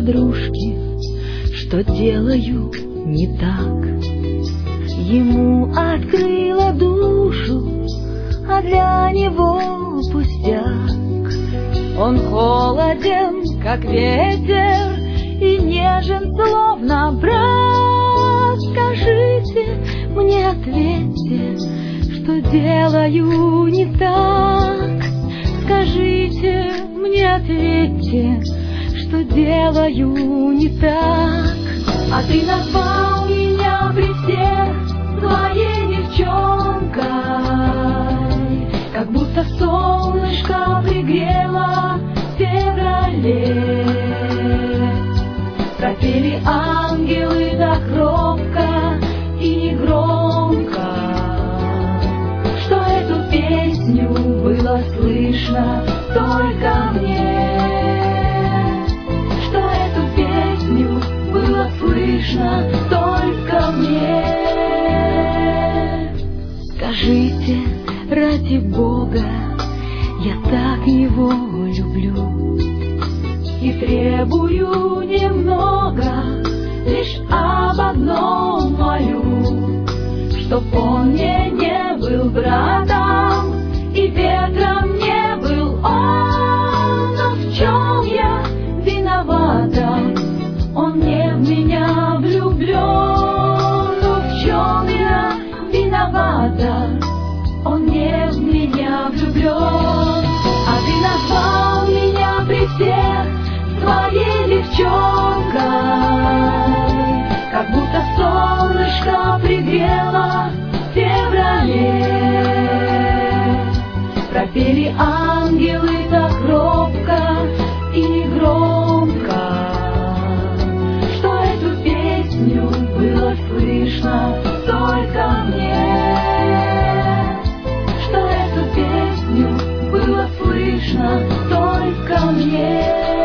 подружке, что делаю не так. Ему открыла душу, а для него пустяк. Он холоден, как ветер, и нежен, словно брат. Скажите мне, ответьте, что делаю не так. Скажите мне, ответьте, что делаю не так. А ты назвал меня при всех своей девчонкой, как будто солнышко пригрело в феврале. Пропели ангелы так робко и негромко, что эту песню было слышно только мне. Что эту песню было слышно только мне. Скажите, ради Бога, я так его люблю и требую немного, лишь об одном молю, чтоб он мне не был братом и ветром не был он. Но в чем я виновата? Он не в меня влюблен. Но в чем я виновата? Он не в меня влюблен. А ты назвал меня при всех своей девчонкой, как будто солнышко пригрело в феврале. Пропели ангелы так робко и негромко, что эту песню было слышно только мне. Что эту песню было слышно только мне.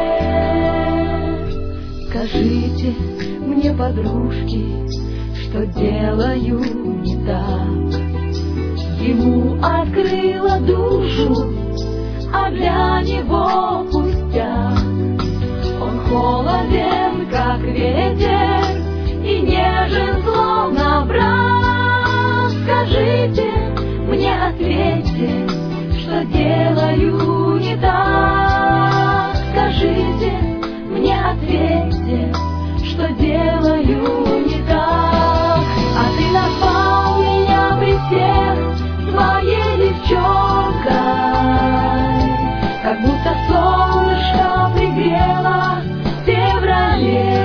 Скажите мне, подружки, что делаю не так. Ему открыла душу, а для него пустяк. Он холоден, как ветер, и нежен, словно брат. Скажите мне, ответьте, что делаю не так. Скажите мне, ответьте, что делаю не так. А ты назвал меня при всех своей девчонкой, как будто солнышко пригрело в феврале.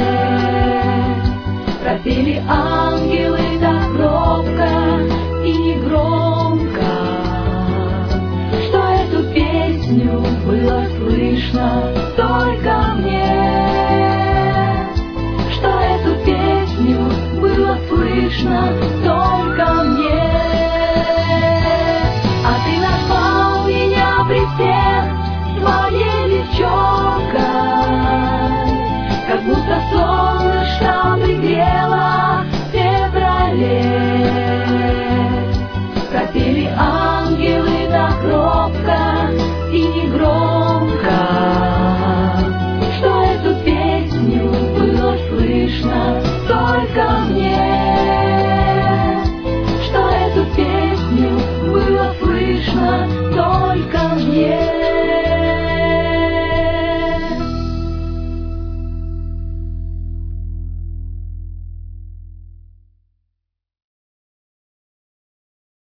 Пропели ангелы так робко и негромко, что эту песню было слышно только мне. Что эту песню было слышно только мне. А ты назвал меня при всех своей девчонкой, как будто солнышко пригрело в феврале. Пропели ангелы так робко и негромко, что эту песню было слышно только мне. Что эту песню было слышно только